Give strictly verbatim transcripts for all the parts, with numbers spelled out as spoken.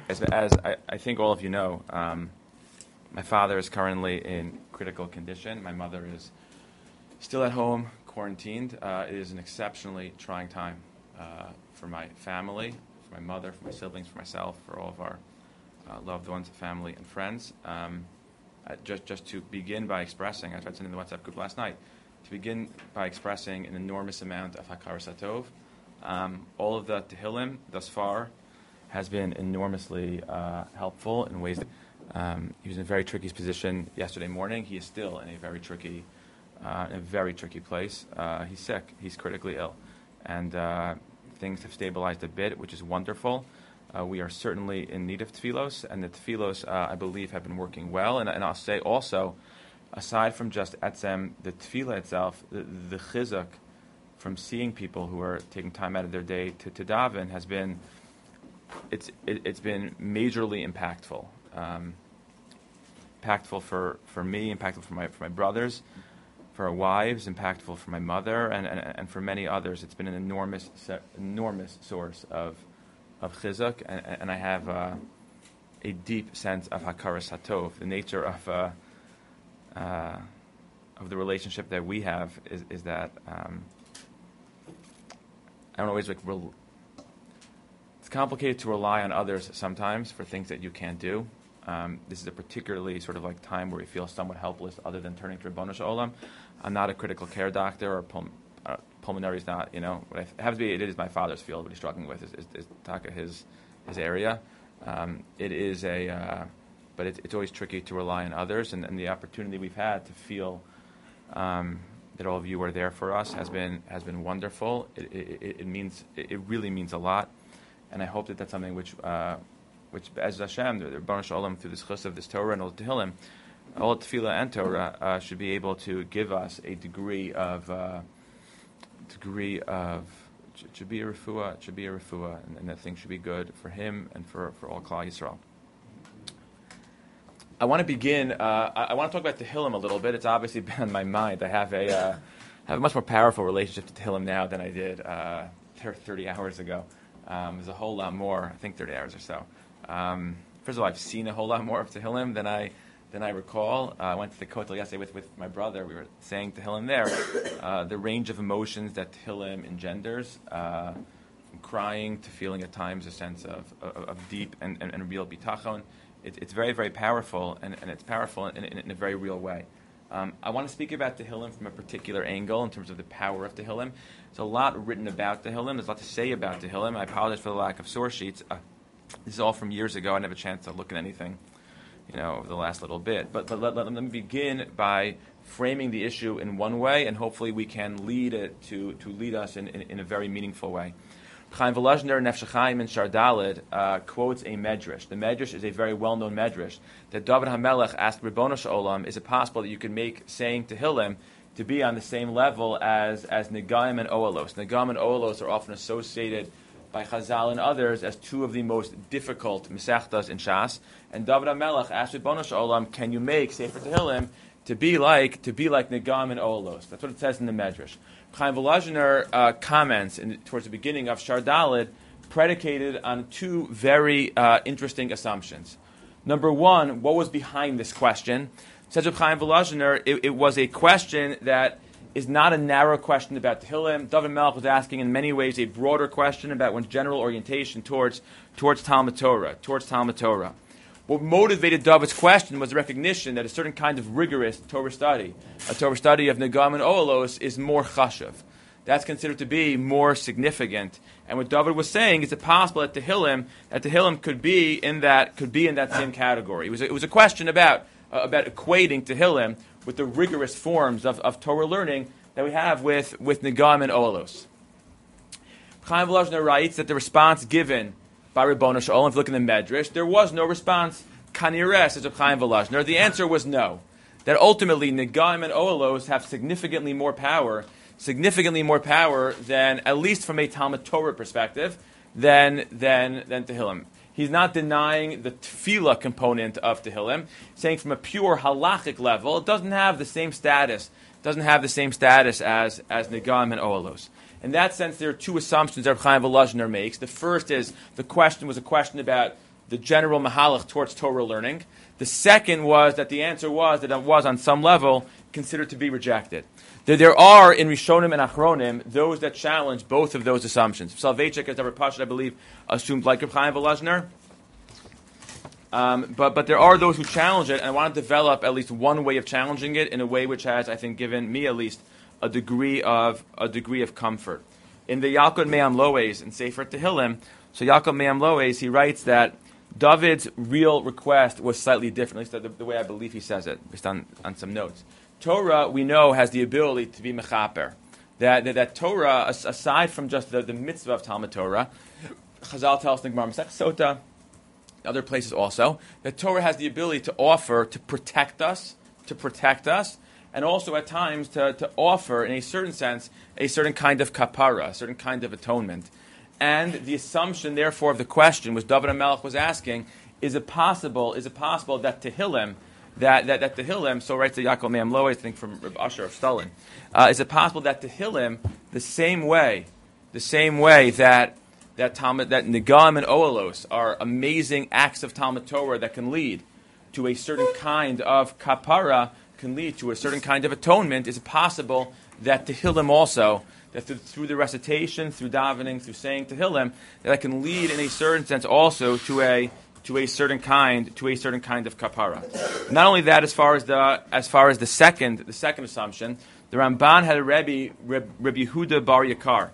as, as I, I think all of you know, um, my father is currently in critical condition. My mother is still at home, quarantined. Uh, it is an exceptionally trying time uh, for my family, for my mother, for my siblings, for myself, for all of our uh, loved ones, family, and friends. Um, uh, just, just to begin by expressing, I tried sending the WhatsApp group last night, to begin by expressing an enormous amount of Hakaras Hatov. Um, all of the Tehillim thus far has been enormously uh, helpful in ways that um, he was in a very tricky position yesterday morning. He is still in a very tricky, uh, in a very tricky place. Uh, he's sick. He's critically ill, and uh, things have stabilized a bit, which is wonderful. Uh, we are certainly in need of tefillos, and the tefillos, uh, I believe, have been working well. And, and I'll say also, aside from just etzem, the tefillah itself, the, the chizuk from seeing people who are taking time out of their day to, to daven has been, it's it, it's been majorly impactful. Um, impactful for, for me, impactful for my for my brothers, for our wives, impactful for my mother, and, and, and for many others. It's been an enormous enormous source of of chizuk, and, and I have uh, a deep sense of hakaras hatov. The nature of uh, uh, of the relationship that we have is is that um, I don't always like. Rel- it's complicated to rely on others sometimes for things that you can't do. Um, this is a particularly sort of like time where you feel somewhat helpless, other than turning to Ribbono Shel Olam. I'm not a critical care doctor, or pul- uh, pulmonary is not, you know. What I have to be, it is my father's field. What he's struggling with is, is, is Taka his his area. Um, it is a, uh, but it, it's always tricky to rely on others, and, and the opportunity we've had to feel um, that all of you are there for us has been has been wonderful. It, it, it means it really means a lot, and I hope that that's something which. Uh, which, as Hashem, the Ribbono Shel Olam, through this chus of this Torah and all the Tehillim, all Tefillah and Torah uh, should be able to give us a degree of, uh, degree of, it should be a refuah, it should be a refuah, and, and that thing should be good for him and for, for all Klal Yisrael. I want to begin, uh, I, I want to talk about Tehillim a little bit. It's obviously been on my mind. I have a, uh, have a much more powerful relationship to Tehillim now than I did uh, thirty hours ago. Um, there's a whole lot more, I think thirty hours or so. Um, first of all, I've seen a whole lot more of Tehillim than I than I recall. Uh, I went to the Kotel yesterday with, with my brother. We were saying Tehillim there. Uh, the range of emotions that Tehillim engenders, uh, from crying to feeling at times a sense of, of, of deep and, and, and real bitachon. It, it's very, very powerful, and, and it's powerful in, in, in a very real way. Um, I want to speak about Tehillim from a particular angle in terms of the power of Tehillim. There's a lot written about Tehillim. There's a lot to say about Tehillim. I apologize for the lack of source sheets. Uh, This is all from years ago. I didn't have a chance to look at anything, you know, over the last little bit. But, but let, let, let me begin by framing the issue in one way, and hopefully we can lead it to, to lead us in, in, in a very meaningful way. Chaim Volozhiner, Nefesh HaChaim in Shar Daled, uh, quotes a medrash. The medrash is a very well-known medrash that David HaMelech asked Ribbono Shel Olam, is it possible that you could make saying Tehillim to be on the same level as, as Negaim and Oalos? Negaim and Oalos are often associated by Chazal and others as two of the most difficult Masechtas in Shas. And David HaMelech asked Ribbono Shel Olam, can you make Sefer Tehillim to be like to be like Negam and Oalos? That's what it says in the Medrash. Chaim Volozhiner uh, comments in, towards the beginning of Shar Daled, predicated on two very uh, interesting assumptions. Number one, what was behind this question? Says of Chaim Volozhiner, it, it was a question that is not a narrow question about Tehillim. David Melech was asking in many ways a broader question about one's general orientation towards towards Talmud Torah, towards Talmud Torah. What motivated David's question was the recognition that a certain kind of rigorous Torah study, a Torah study of Negam and Oalos, is more chashuv. That's considered to be more significant. And what David was saying is it possible that Tehillim, that Tehillim could be in that could be in that same category. It was a, it was a question about uh, about equating Tehillim with the rigorous forms of, of Torah learning that we have with, with Negam and Oalos. Chaim Volozhiner writes that the response given by Ribbono Shel Olam, if you look in the Medrash, there was no response, kanireh, says Chaim Volozhiner. The answer was no. That ultimately Negam and Oalos have significantly more power, significantly more power than, at least from a Talmud Torah perspective, than, than, than Tehillim. He's not denying the tefillah component of Tehillim, saying from a pure halachic level, it doesn't have the same status, doesn't have the same status as, as Negam and Oalos. In that sense, there are two assumptions that Chaim Volozhiner makes. The first is the question was a question about the general mahalach towards Torah learning. The second was that the answer was that it was on some level considered to be rejected. There, there are in Rishonim and Achronim those that challenge both of those assumptions. Soloveitchik, as Rabbi Pashut, I believe, assumed like Reb Chaim Volozhner. Um, but but there are those who challenge it, and I want to develop at least one way of challenging it in a way which has, I think, given me at least a degree of a degree of comfort. In the Yalkut Me'am Loes in Sefer Tehillim, so Yalkut Me'am Loes, he writes that David's real request was slightly different, at least the, the way I believe he says it, based on, on some notes. Torah, we know, has the ability to be mechaper. That, that, that Torah, aside from just the, the mitzvah of Talmud Torah, Chazal tells us in Gemara Masech Sota, other places also, that Torah has the ability to offer, to protect us, to protect us, and also at times to, to offer, in a certain sense, a certain kind of kapara, a certain kind of atonement. And the assumption, therefore, of the question, which David HaMelech was asking, is it possible, is it possible that Tehillim, that, that, that Tehillim, so writes the Yaakov Me'am Loes, I think from Reb Asher of Stalin, uh, is it possible that Tehillim, the same way, the same way that that Talmud, that Nigam and Oalos are amazing acts of Talmud Torah that can lead to a certain kind of kapara, can lead to a certain kind of atonement, is it possible that Tehillim also, that through, through the recitation, through davening, through saying Tehillim, that, that can lead in a certain sense also to a to a certain kind to a certain kind of kapara. Not only that, as far as the as far as the second the second assumption, the Ramban had a Rebbe, Reb, Reb Yehuda Bar Yakar,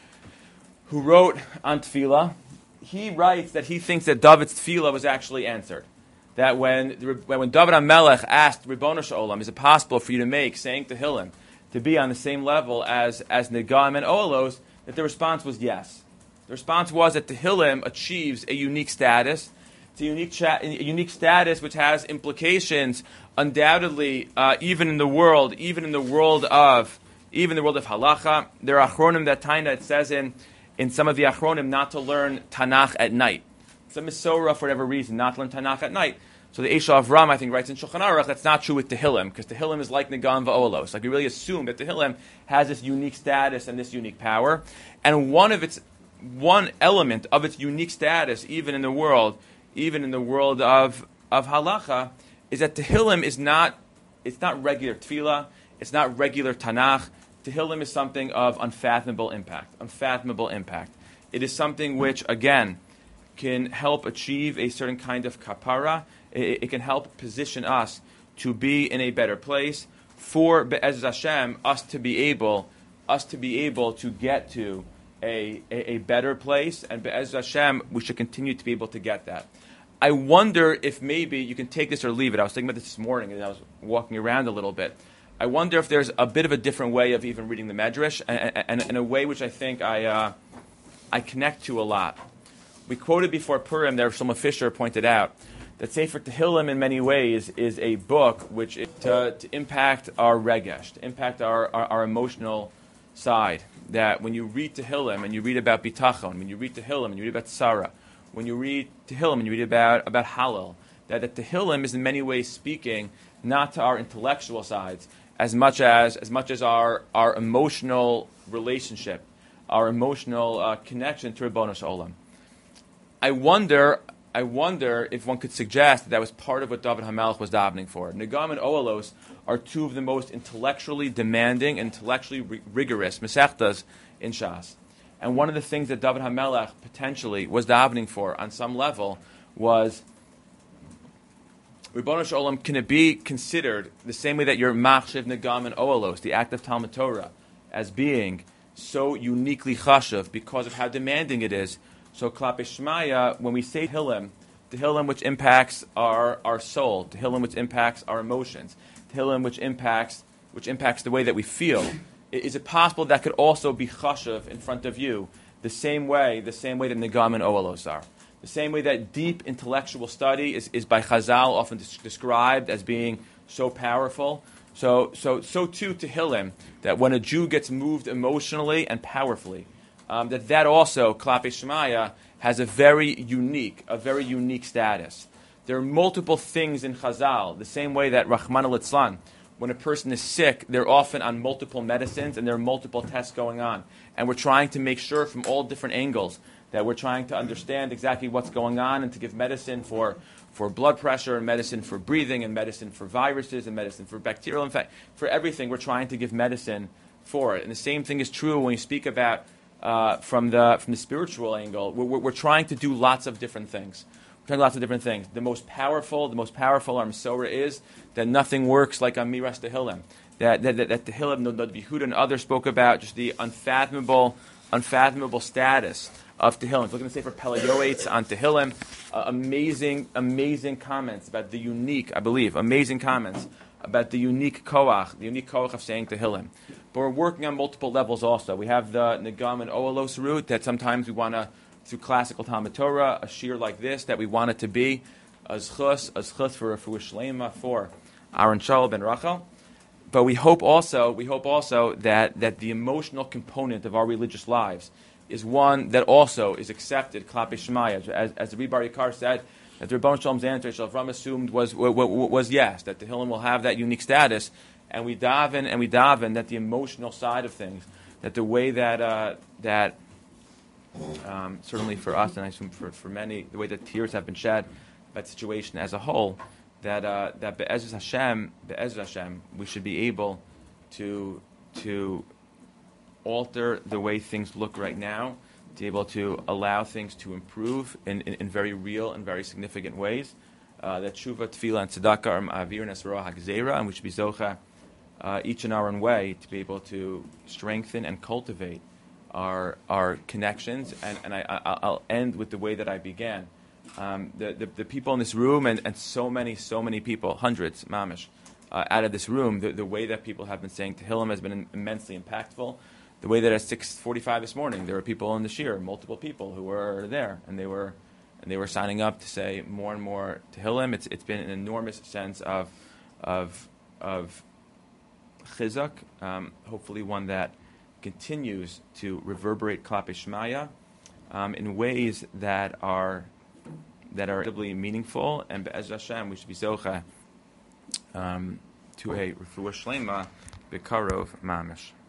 who wrote on Tefillah. He writes that he thinks that David's Tefillah was actually answered. That when when David HaMelech asked Ribono Shel Olam, is it possible for you to make saying Tehillim to be on the same level as as Negam and Oalos, that the response was yes. The response was that Tehillim achieves a unique status. It's a unique, cha- a unique status which has implications, undoubtedly, uh, even in the world, even in the world of, even in the world of halacha. There are achronim that Taina, it says in in some of the achronim not to learn Tanakh at night. It's a misora for whatever reason, not to learn Tanakh at night. So the Esha of Ram, I think, writes in Shulchan Aruch, that's not true with Tehillim, because Tehillim is like Negam v'Olos. Like we really assume that Tehillim has this unique status and this unique power. And one of its, one element of its unique status, even in the world, even in the world of, of halacha, is that Tehillim is not, it's not regular tefillah, it's not regular Tanakh. Tehillim is something of unfathomable impact, unfathomable impact. It is something which, again, can help achieve a certain kind of kapara. It, it can help position us to be in a better place for Be'ez Hashem, us to be able, us to be able to get to a, a, a better place, and Be'ez Hashem, we should continue to be able to get that. I wonder if maybe you can take this or leave it. I was thinking about this this morning, and I was walking around a little bit. I wonder if there's a bit of a different way of even reading the Medrash, and, and, and a way which I think I uh, I connect to a lot. We quoted before Purim, there Shlomo Fisher pointed out that Sefer Tehillim in many ways is a book which is to, to impact our regesh, to impact our, our, our emotional side. That when you read Tehillim and you read about bitachon, when you read Tehillim and you read about Sarah, when you read Tehillim and you read about, about Hallel, that the Tehillim is in many ways speaking not to our intellectual sides as much as as much as our, our emotional relationship, our emotional uh, connection to Ribono Shel Olam. I wonder, I wonder if one could suggest that that was part of what David HaMelech was davening for. Negam and Oalos are two of the most intellectually demanding, intellectually ri- rigorous Masechtas in Shas. And one of the things that David HaMelech potentially was davening for on some level was Ribono Shel Olam, can it be considered the same way that your Machshev, Negam, and Oalos, the act of Talmud Torah, as being so uniquely chashuv because of how demanding it is? So Klape Shmaya, when we say Tehillim, Tehillim which impacts our, our soul, Tehillim which impacts our emotions, Tehillim which impacts which impacts the way that we feel, is it possible that could also be chashuv in front of you the same way, the same way that Negam and Oalos are? The same way that deep intellectual study is, is by Chazal often des- described as being so powerful. So, so, so too Tehillim, that when a Jew gets moved emotionally and powerfully, um, that that also, Klape Shmaya, has a very unique, a very unique status. There are multiple things in Chazal, the same way that Rahman al-Itzlan, when a person is sick, they're often on multiple medicines and there are multiple tests going on. And we're trying to make sure from all different angles that we're trying to understand exactly what's going on and to give medicine for, for blood pressure and medicine for breathing and medicine for viruses and medicine for bacterial infection. For everything, we're trying to give medicine for it. And the same thing is true when you speak about uh, from the from the spiritual angle. We're, we're, we're trying to do lots of different things. We're trying lots of different things. The most powerful, the most powerful our Masorah is that nothing works like Amiras Tehillim. That that that, that Tehillim, Nod Yehuda and others spoke about just the unfathomable, unfathomable status of Tehillim. Looking to say for Pelayoetz on Tehillim, uh, amazing, amazing comments about the unique, I believe, amazing comments about the unique koach, the unique koach of saying Tehillim. But we're working on multiple levels also. We have the Negam and Oalos route that sometimes we want to, through classical Talmud Torah, a shir like this, that we want it to be a zchus, a zchus for for Shlema, for Aaron Shaul ben Rachel. But we hope also, we hope also that, that the emotional component of our religious lives is one that also is accepted, Klape Shemaya. As, as the Rebbe Yikar said, that the Rebbeinu Shalom's answer, Shalom assumed was, was, was yes, that the Tehillim will have that unique status. And we daven, and we daven that the emotional side of things, that the way that, uh, that um, certainly for us, and I assume for, for many, the way that tears have been shed, that situation as a whole, that uh, that Be'ezras Hashem, Be'ezras Hashem, we should be able to to alter the way things look right now, to be able to allow things to improve in, in, in very real and very significant ways. Uh, that Tshuva, Tefillah, and Tzedakah are Ma'avir and Esrah HaGzeira, and we should be Zocha, uh, each in our own way, to be able to strengthen and cultivate our our connections. And, and I, I, I'll end with the way that I began. Um, the, the the people in this room and, and so many, so many people, hundreds, mamish, uh, out of this room, the, the way that people have been saying Tehillim has been immensely impactful. The way that at six forty-five this morning, there were people in the shir, multiple people who were there, and they were and they were signing up to say more and more Tehillim. It's it's been an enormous sense of of of chizuk, um, hopefully one that continues to reverberate Klape Shemaya um, in ways that are that are incredibly meaningful, and Be'ez Hashem, we should be zocha um, to a refuah shlema bekarov mamish.